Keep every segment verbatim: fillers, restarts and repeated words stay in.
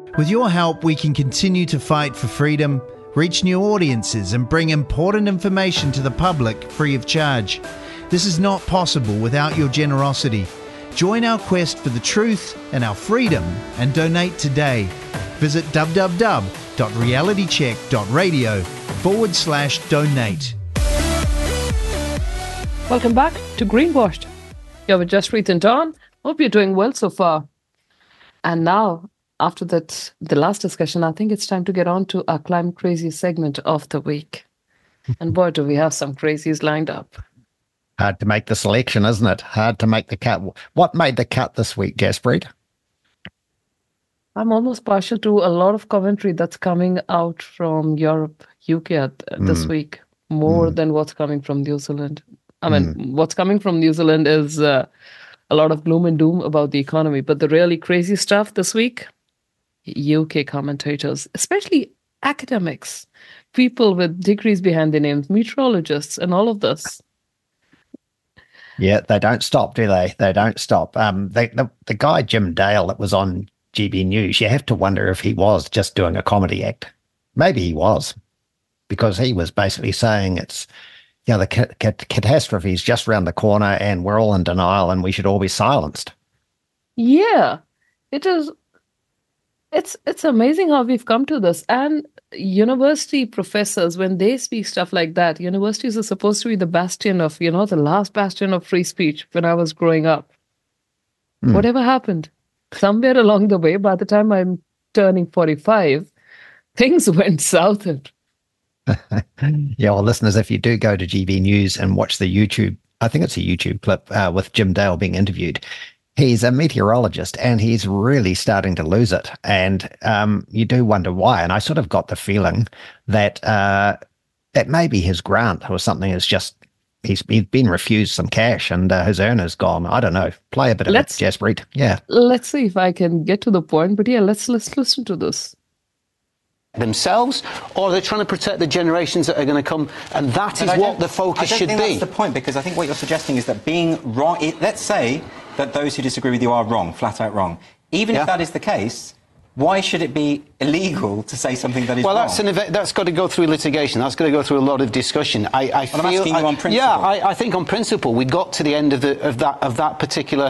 With your help, we can continue to fight for freedom, reach new audiences, and bring important information to the public free of charge. This is not possible without your generosity. Join our quest for the truth and our freedom and donate today. Visit www.realitycheck.radio forward slash donate. Welcome back to Greenwashed. You're with Jaspreet and Don. Hope you're doing well so far. And now, after that, the last discussion, I think it's time to get on to our Climate Crazy segment of the week. And boy, do we have some crazies lined up. Hard to make the selection, isn't it? Hard to make the cut. What made the cut this week, Jaspreet? I'm almost partial to a lot of commentary that's coming out from Europe, U K uh, this mm. week, more mm. than what's coming from New Zealand. I mean, mm. what's coming from New Zealand is uh, a lot of gloom and doom about the economy. But the really crazy stuff this week, U K commentators, especially academics, people with degrees behind their names, meteorologists, and all of this. Yeah, they don't stop, do they? They don't stop. Um, they, the, the guy, Jim Dale, that was on G B News, you have to wonder if he was just doing a comedy act. Maybe he was, because he was basically saying it's, you know, the ca- ca- catastrophe is just around the corner and we're all in denial and we should all be silenced. Yeah, it is. It's it's amazing how we've come to this. And university professors, when they speak stuff like that, universities are supposed to be the bastion of, you know, the last bastion of free speech when I was growing up. Mm. Whatever happened? Somewhere along the way, by the time I'm turning forty-five, things went south. Yeah, well, listeners, if you do go to G B News and watch the YouTube, I think it's a YouTube clip uh, with Jim Dale being interviewed, he's a meteorologist and he's really starting to lose it. And um, you do wonder why. And I sort of got the feeling that uh, that maybe his grant or something is just, he's, he's been refused some cash and uh, his earner's gone. I don't know. Play a bit of let's, it, Jaspreet. Yeah. Let's see if I can get to the point. But yeah, let's let's listen to this. Themselves, or they're trying to protect the generations that are going to come, and that is what the focus should be. I don't think that's the point, because I think what you're suggesting is that being wrong, it, let's say that those who disagree with you are wrong, flat out wrong. Even yeah. if that is the case, why should it be illegal to say something that is well, wrong? Well, that's, an, that's got to go through litigation. That's got to go through a lot of discussion. I, I well, feel, I'm asking I, you on principle. Yeah, I, I think on principle we got to the end of, the, of that of that particular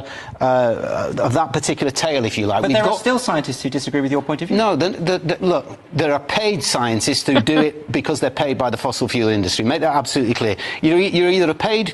uh, of that particular tale, if you like. But We've there got, are still scientists who disagree with your point of view. No, the, the, the, look, there are paid scientists who do it because they're paid by the fossil fuel industry. Make that absolutely clear. You're, you're either a paid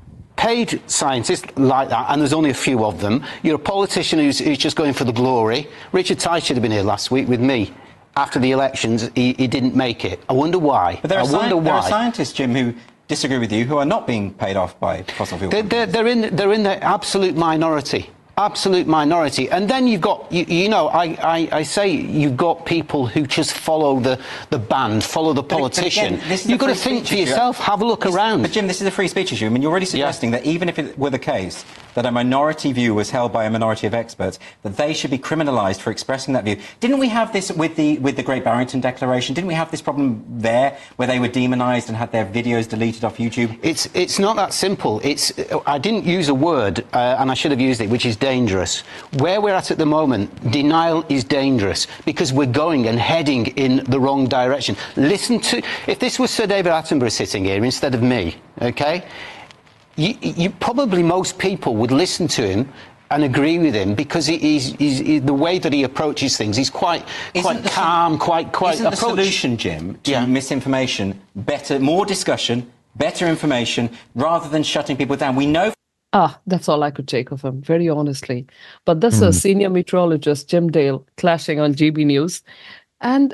paid scientists like that, and there's only a few of them. You're a politician who's, who's just going for the glory. Richard Tice should have been here last week with me. After the elections, he, he didn't make it. I wonder why. But there are, I wonder sci- why. there are scientists, Jim, who disagree with you, who are not being paid off by fossil fuel they're, they're, they're, in, they're in the absolute minority. Absolute minority. And then you've got, you, you know, I, I, I say you've got people who just follow the, the band, follow the politician. But again, you've got to think for yourself, have a look this, around. But Jim, this is a free speech issue. I mean, you're already suggesting yeah. that even if it were the case that a minority view was held by a minority of experts, that they should be criminalised for expressing that view. Didn't we have this with the with the Great Barrington Declaration? Didn't we have this problem there, where they were demonised and had their videos deleted off YouTube? It's it's not that simple. It's I didn't use a word, uh, and I should have used it, which is dangerous. Where we're at at the moment, denial is dangerous because we're going and heading in the wrong direction. Listen to, if this was Sir David Attenborough sitting here instead of me, okay? You, you probably most people would listen to him and agree with him because he, he's, he's, he, the way that he approaches things, he's quite quite isn't calm, the, quite quite. Isn't approach. the solution, Jim, to yeah. misinformation better, more discussion, better information, rather than shutting people down? We know. Ah, that's all I could take of him, very honestly. But this mm. is senior meteorologist Jim Dale clashing on G B News, and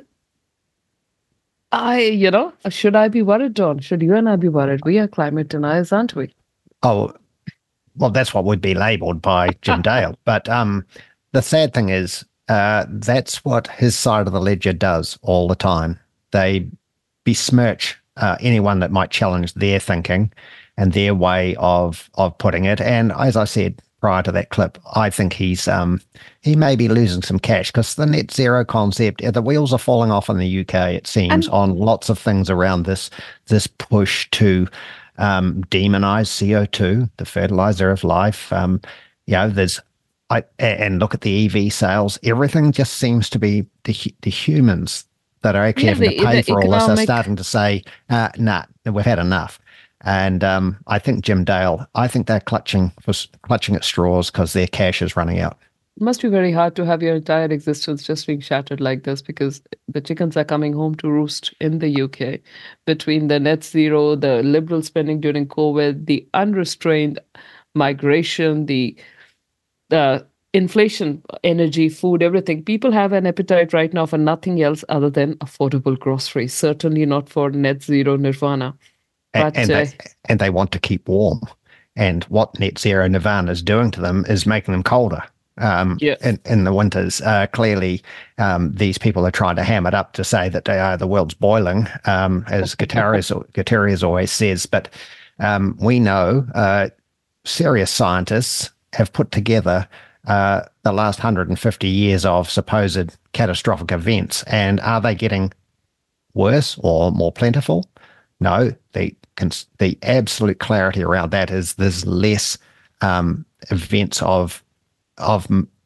I, you know, should I be worried, Don? Should you and I be worried? We are climate deniers, aren't we? Oh, well, that's what would be labelled by Jim Dale. But um, the sad thing is uh, that's what his side of the ledger does all the time. They besmirch uh, anyone that might challenge their thinking and their way of of putting it. And as I said prior to that clip, I think he's um, he may be losing some cash because the net zero concept, the wheels are falling off in the U K, it seems, and on lots of things around this this push to um, demonize C O two, the fertilizer of life. Um, you know, there's I and look at the E V sales. Everything just seems to be the the humans that are actually Yeah, having the, to pay the for all this are economic. starting to say, uh, "Nah, we've had enough." And um, I think Jim Dale, I think they're clutching for clutching at straws because their cash is running out. It must be very hard to have your entire existence just being shattered like this because the chickens are coming home to roost in the U K between the net zero, the liberal spending during COVID, the unrestrained migration, the the inflation, energy, food, everything. People have an appetite right now for nothing else other than affordable groceries. Certainly not for net zero nirvana. And, But and uh, they and they want to keep warm. And what net zero nirvana is doing to them is making them colder. Um, yes, in, in the winters, uh, clearly, um, these people are trying to ham it up to say that they are the world's boiling, um, as Guterres, Guterres always says. But um, we know uh, serious scientists have put together uh, the last one hundred fifty years of supposed catastrophic events. And are they getting worse or more plentiful? No, the the absolute clarity around that is there's less um, events of of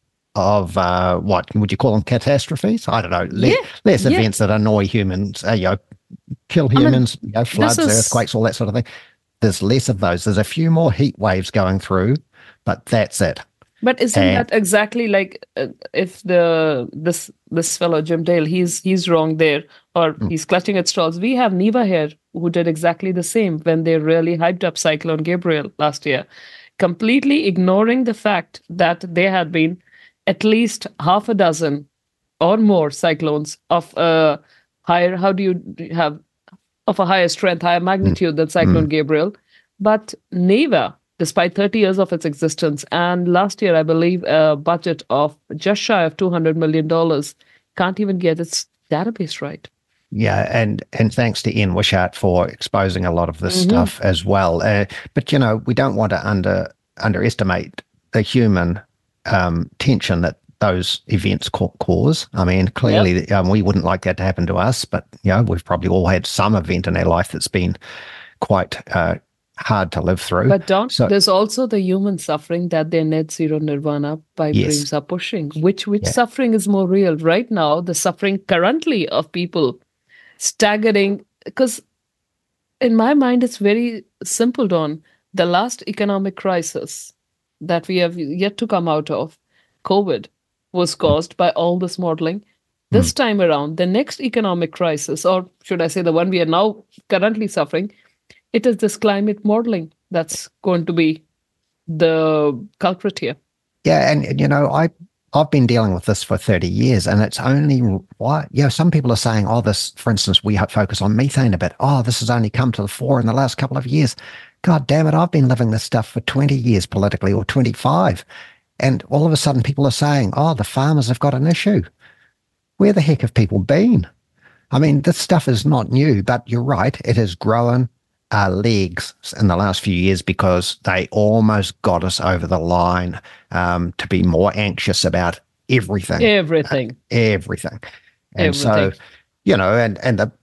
of uh, what would you call them, catastrophes? I don't know. Le- yeah, less yeah. events that annoy humans, uh, you know, kill I mean, humans, you know, this floods, is. earthquakes, all that sort of thing. There's less of those. There's a few more heat waves going through, but that's it. But isn't And that exactly like uh, if the this this fellow Jim Dale, he's he's wrong there, or he's clutching at straws. We have Neva here who did exactly the same when they really hyped up Cyclone Gabriel last year, completely ignoring the fact that there had been at least half a dozen or more cyclones of a higher. How do you have of a higher strength, higher magnitude than Cyclone Gabriel? But Neva, despite thirty years of its existence, and last year, I believe, a budget of just shy of two hundred million dollars, can't even get its database right. yeah, and and thanks to Ian Wishart for exposing a lot of this Mhm. stuff as well. Uh, but you know, we don't want to under underestimate the human um, tension that those events ca- cause. I mean, clearly, um, we wouldn't like that to happen to us, but you know, we've probably all had some event in our life that's been quite uh, hard to live through. But Don, So there's also the human suffering that their net zero nirvana pipe Yes. dreams are pushing. Which which Yeah. suffering is more real right now? The suffering currently of people staggering. Because in my mind, it's very simple, Don. The last economic crisis that we have yet to come out of, COVID, was caused by all this modeling. This time around, the next economic crisis, or should I say the one we are now currently suffering, it is this climate modeling that's going to be the culprit here. yeah, and, and you know, I I've been dealing with this for thirty years, and it's only why you know some people are saying, oh, this, for instance, we focus on methane a bit. Oh, this has only come to the fore in the last couple of years. God damn it, I've been living this stuff for twenty years politically, or twenty-five. And all of a sudden people are saying, oh, the farmers have got an issue. Where the heck have people been? I mean, this stuff is not new, but you're right. It has grown uh, legs in the last few years because they almost got us over the line um, to be more anxious about everything. Everything. Uh, everything. And so, Everything. you know, and, and the,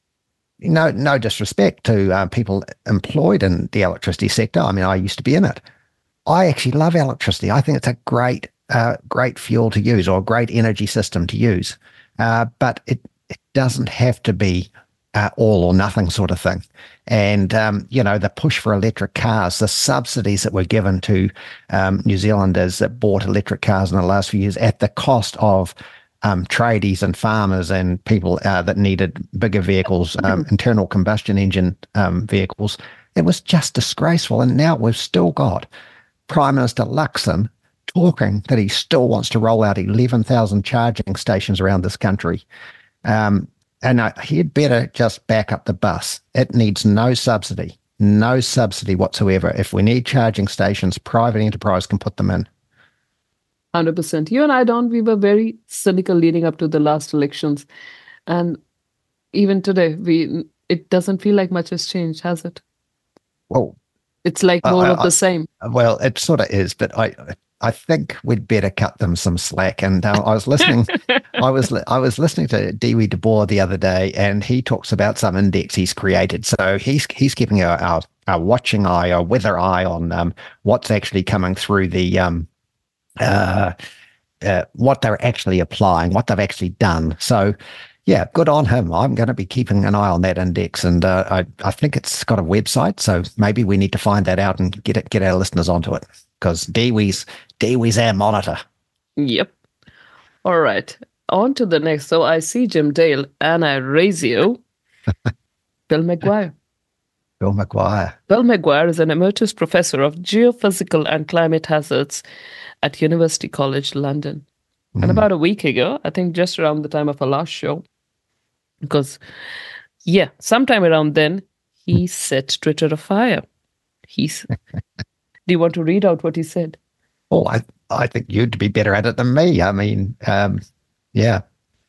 no, no disrespect to uh, people employed in the electricity sector. I mean, I used to be in it. I actually love electricity. I think it's a great, uh, great fuel to use, or a great energy system to use. Uh, but it, it doesn't have to be uh, all or nothing sort of thing. And, um, you know, the push for electric cars, the subsidies that were given to um, New Zealanders that bought electric cars in the last few years at the cost of um, tradies and farmers and people uh, that needed bigger vehicles, um, internal combustion engine um, vehicles. It was just disgraceful. And now we've still got Prime Minister Luxon talking that he still wants to roll out eleven thousand charging stations around this country. Um, and uh, he'd better just back up the bus. It needs no subsidy, no subsidy whatsoever. If we need charging stations, private enterprise can put them in. one hundred percent. You and I, Don, we were very cynical leading up to the last elections. And even today, we it doesn't feel like much has changed, has it? Well, It's like I- more I- of I- the same. Well, it sort of is, but I I think we'd better cut them some slack. And uh, I was listening, I was li- I was listening to Dewey De Boer the other day, and he talks about some index he's created. So he's he's keeping a, a, a watching eye, a weather eye on um, what's actually coming through the um, uh, uh, what they're actually applying, what they've actually done. So, yeah, good on him. I'm going to be keeping an eye on that index, and uh, I, I think it's got a website, so maybe we need to find that out and get it, get our listeners onto it, because DWI's DWI's our monitor. Yep. All right. On to the next. So I see Jim Dale, and I raise you Bill McGuire. Bill McGuire. Bill McGuire is an emeritus professor of geophysical and climate hazards at University College London. Mm. And about a week ago, I think just around the time of our last show, because, yeah, sometime around then, he set Twitter afire. He's. Do you want to read out what he said? Oh, I, I think you'd be better at it than me. I mean, um, yeah.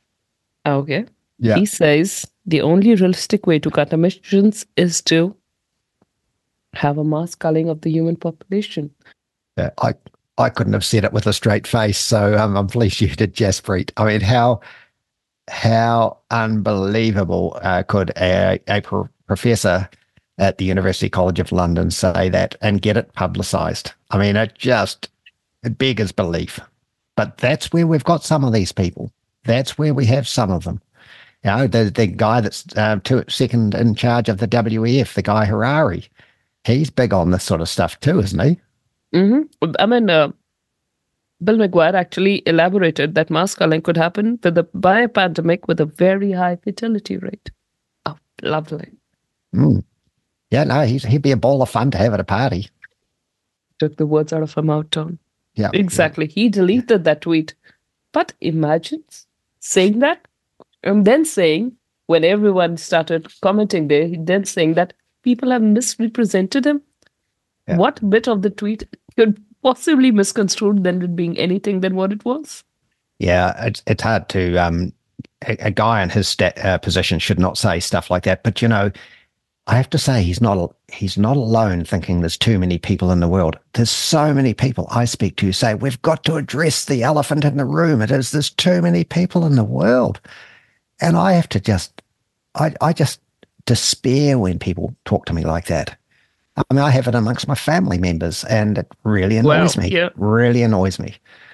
Okay. Yeah. He says the only realistic way to cut emissions is to have a mass culling of the human population. Yeah, I I couldn't have said it with a straight face, so um, I'm pleased you did, Jaspreet. I mean, how how unbelievable uh, could a, a pro- professor at the University College of London say that and get it publicised? I mean, it just it beggars belief. But that's where we've got some of these people. That's where we have some of them. You know, the the guy that's uh, two, second in charge of the W E F, the guy Harari, he's big on this sort of stuff too, isn't he? Mm-hmm. I mean, uh, Bill McGuire actually elaborated that mass culling could happen with a, by a pandemic with a very high fertility rate. Oh, lovely. Mm. Yeah, no, he's, he'd be a ball of fun to have at a party. Took the words out of her mouth, Tom. Yeah, exactly. Yeah. He deleted that tweet. But imagine saying that and then saying, when everyone started commenting there, then saying that people have misrepresented him. Yeah. What bit of the tweet could possibly misconstrued than it being anything than what it was? Yeah, it's it's hard to um a, a guy in his stat, uh, position should not say stuff like that. But you know, I have to say he's not he's not alone thinking there's too many people in the world. There's so many people I speak to who say we've got to address the elephant in the room. It is there's too many people in the world, and I have to just I I just despair when people talk to me like that. I mean, I have it amongst my family members, and it really annoys well, me. Yeah. Really annoys me.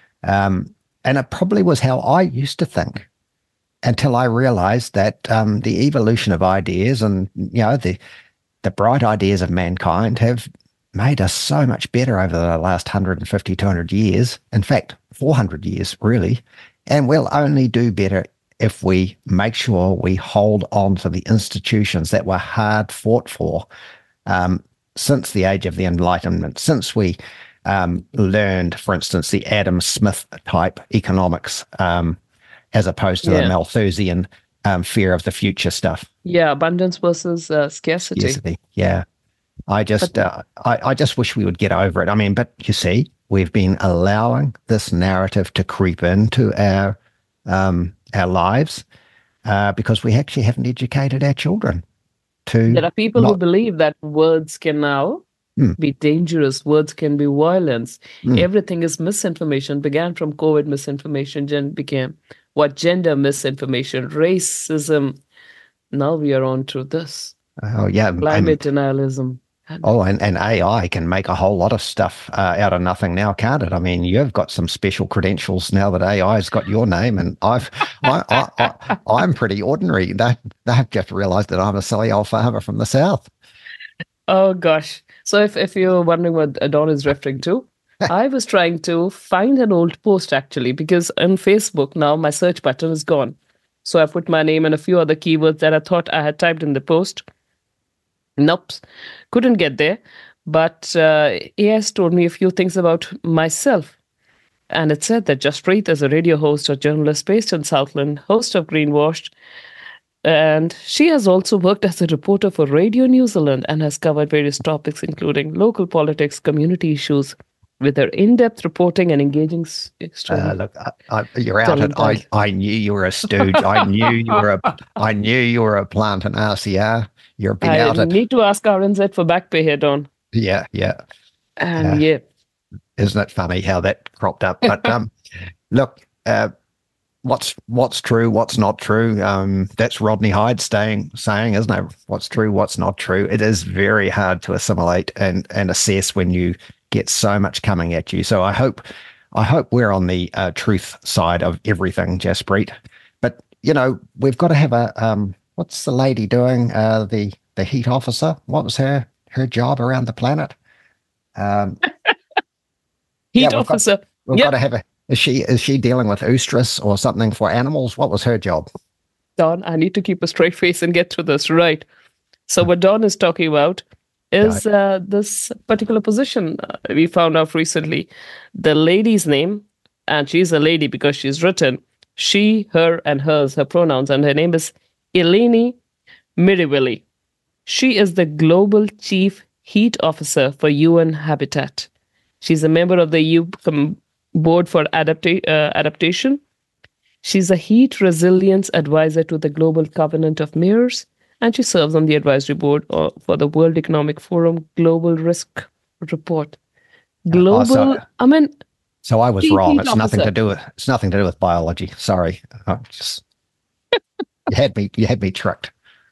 Um, and it probably was how I used to think until I realized that um, the evolution of ideas and, you know, the the bright ideas of mankind have made us so much better over the last one hundred fifty, two hundred years. In fact, four hundred years, really. And we'll only do better if we make sure we hold on to the institutions that were hard fought for. Um, since the age of the Enlightenment, since we um, learned, for instance, the Adam Smith type economics, um, as opposed to yeah. the Malthusian um, fear of the future stuff. Yeah, abundance versus uh, scarcity. Scarcity. Yeah, I just, but, uh, I, I just wish we would get over it. I mean, but you see, we've been allowing this narrative to creep into our um, our lives uh, because we actually haven't educated our children. To there are people not, who believe that words can now mm, be dangerous. Words can be violence. Mm. Everything is misinformation. Began from COVID misinformation, then became what gender misinformation, racism. Now we are on to this. Oh yeah, climate and, denialism. Oh, and, and A I can make a whole lot of stuff uh, out of nothing now, can't it? I mean, you've got some special credentials now that A I's got your name, and I've, I, I, I, I'm pretty ordinary. They, they've just realised that I'm a silly old farmer from the south. Oh gosh! So if if you're wondering what Don is referring to, I was trying to find an old post actually, because on Facebook now my search button is gone. So I put my name and a few other keywords that I thought I had typed in the post. Nope, couldn't get there. But uh, A S told me a few things about myself. And it said that Jaspreet is a radio host or journalist based in Southland, host of Greenwashed. And she has also worked as a reporter for Radio New Zealand and has covered various topics, including local politics, community issues, with her in-depth reporting and engaging story. Uh, look, I, I, you're out. And I, I knew you were a stooge. I knew you were a. I knew you were a plant in R C R. You're been I out. I need to ask R N Z for back pay here, Don. Yeah, yeah. And uh, yeah, isn't it funny how that cropped up? But um, look, uh, what's what's true, what's not true? Um, that's Rodney Hyde staying saying, isn't it? What's true, what's not true? It is very hard to assimilate and and assess when you get so much coming at you. So I hope I hope we're on the uh, truth side of everything, Jaspreet. But, you know, we've got to have a, um, what's the lady doing? Uh, the, the heat officer? What was her, her job around the planet? Um, Heat yeah, we've officer. Got, we've Yep. got to have a, is she, is she dealing with oestrus or something for animals? What was her job? Don, I need to keep a straight face and get through this. Right. So what Don is talking about is uh, this particular position uh, we found out recently. The lady's name, and she's a lady because she's written she, her, and hers, her pronouns, and her name is Eleni Mirivili. She is the Global Chief Heat Officer for U N Habitat. She's a member of the E U Com- Board for Adapta- uh, Adaptation. She's a heat resilience advisor to the Global Covenant of Mayors, and she serves on the advisory board uh, for the World Economic Forum Global Risk Report. Global, Oh, so, I mean, so I was Chief wrong. Heat It's nothing Officer. to do with it's nothing to do with biology. Sorry, I just you had me you had me tricked.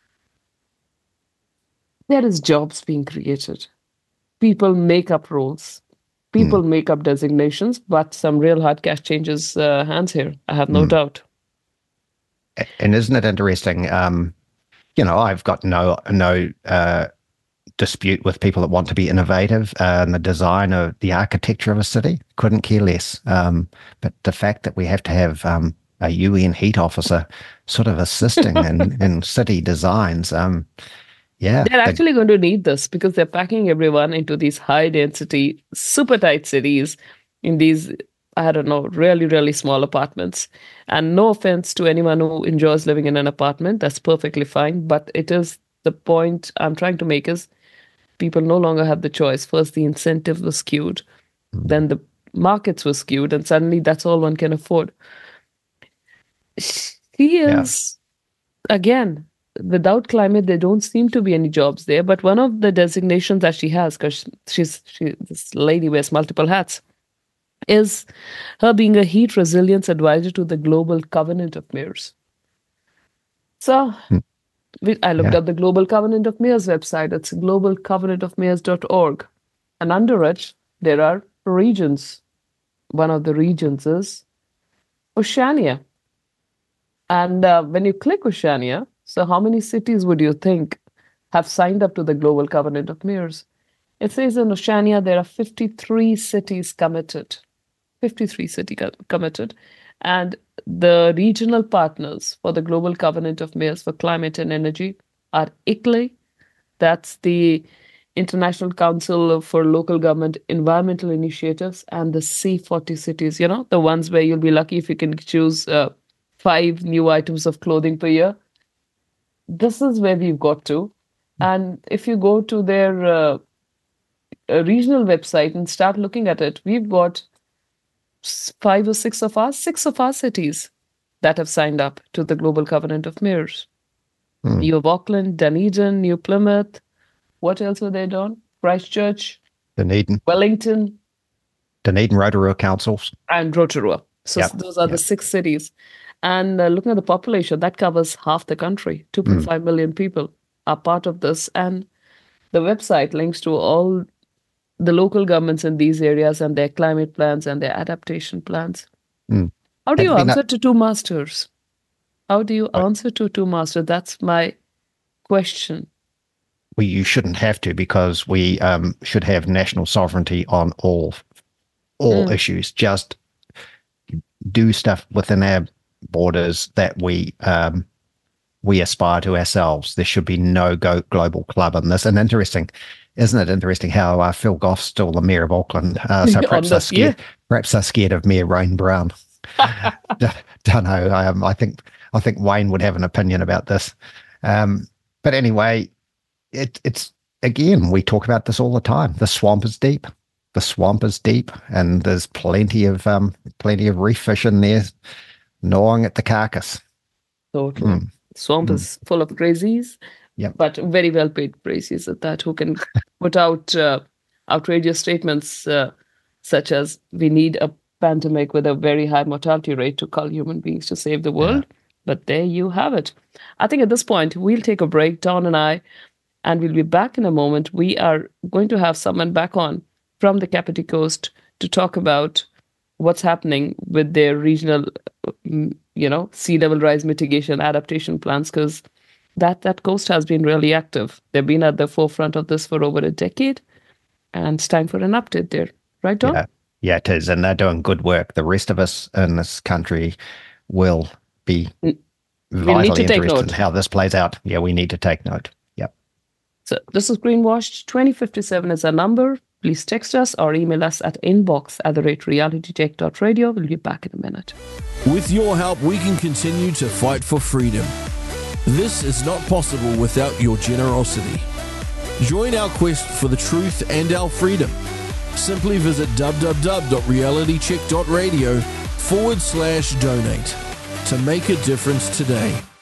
there is jobs being created. People make up roles. People Hmm. make up designations, but some real hard cash changes uh, hands here. I have no Hmm. doubt. And isn't it interesting? Um, you know, I've got no no uh, dispute with people that want to be innovative uh, in the design of the architecture of a city. Couldn't care less. Um, but the fact that we have to have um, a U N heat officer sort of assisting in, in city designs, um, yeah, They're the- actually going to need this because they're packing everyone into these high density, super tight cities in these, I don't know, really, really small apartments. And no offense to anyone who enjoys living in an apartment, that's perfectly fine. But it is the point I'm trying to make is people no longer have the choice. First, the incentives were skewed, then the markets were skewed, and suddenly that's all one can afford. She Yeah. is, again, without climate, there don't seem to be any jobs there. But one of the designations that she has, because she's she this lady wears multiple hats, is her being a heat resilience advisor to the Global Covenant of Mayors. So we, I looked Yeah. up the Global Covenant of Mayors website. It's global covenant of mayors dot org. And under it, there are regions. One of the regions is Oceania. And uh, when you click Oceania, so how many cities would you think have signed up to the Global Covenant of Mayors? It says in Oceania there are fifty-three cities committed. fifty-three cities co- committed. And the regional partners for the Global Covenant of Mayors for Climate and Energy are I C L E, that's the International Council for Local Government Environmental Initiatives, and the C forty cities, you know, the ones where you'll be lucky if you can choose uh, five new items of clothing per year. This is where we've got to. And if you go to their uh, uh, regional website and start looking at it, we've got s- five or six of our six of our cities that have signed up to the Global Covenant of Mayors. Hmm. You have Auckland, Dunedin, New Plymouth. What else were they done? Christchurch, Dunedin, Wellington, Dunedin Rotorua councils. and Rotorua. So Yep, those are the yep. six cities. And uh, looking at the population, that covers half the country. two point five million people are part of this. And the website links to all the local governments in these areas and their climate plans and their adaptation plans. Mm. How do Have you been a- answer to two masters? How do you What? answer to two masters? That's my question. We you shouldn't have to because we um, should have national sovereignty on all all Mm. issues. Just do stuff within our borders that we um, we aspire to ourselves. There should be no go global club in this. And interesting, isn't it interesting how uh, Phil Goff's still the mayor of Auckland? Uh, so On perhaps they're this, yeah. scared. Perhaps they're scared of Mayor Wayne Brown. D- Don't know. Um, I think I think Wayne would have an opinion about this. Um, but anyway, it, it's again we talk about this all the time. The swamp is deep. The swamp is deep, and there's plenty of um, plenty of reef fish in there gnawing at the carcass. Totally. Mm. Swamp Mm. is full of crazies, Yep. but very well paid crazies at that, who can put out uh, outrageous statements uh, such as, we need a pandemic with a very high mortality rate to cull human beings to save the world. But there you have it. I think at this point, we'll take a break, Don and I, and we'll be back in a moment. We are going to have someone back on from the Kapiti Coast to talk about what's happening with their regional, you know, sea level rise mitigation adaptation plans, because that, that coast has been really active. They've been at the forefront of this for over a decade, and it's time for an update there. Right, Don? Yeah, yeah, it is. And they're doing good work. The rest of us in this country will be N- vitally need to take interested note. in how this plays out. Yeah, we need to take note. Yep. So this is Greenwashed. twenty fifty-seven is our number. Please text us or email us at inbox at the rate realitycheck dot radio. We'll be back in a minute. With your help, we can continue to fight for freedom. This is not possible without your generosity. Join our quest for the truth and our freedom. Simply visit www.realitycheck.radio forward slash donate to make a difference today.